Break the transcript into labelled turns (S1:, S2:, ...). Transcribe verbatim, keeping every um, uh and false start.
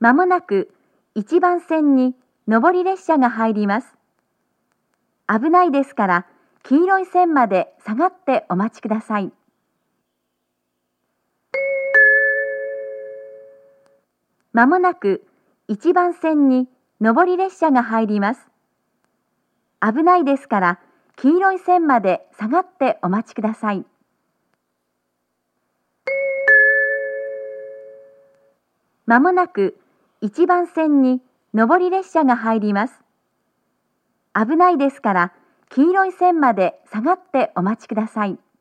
S1: まもなくいちばん線に上り列車が入ります。危ないですから黄色い線まで下がってお待ちください。まもなくいちばん線に上り列車が入ります。危ないですから黄色い線まで下がってお待ちください。まもなくいちばん線に上り列車が入ります。危ないですから黄色い線まで下がってお待ちください。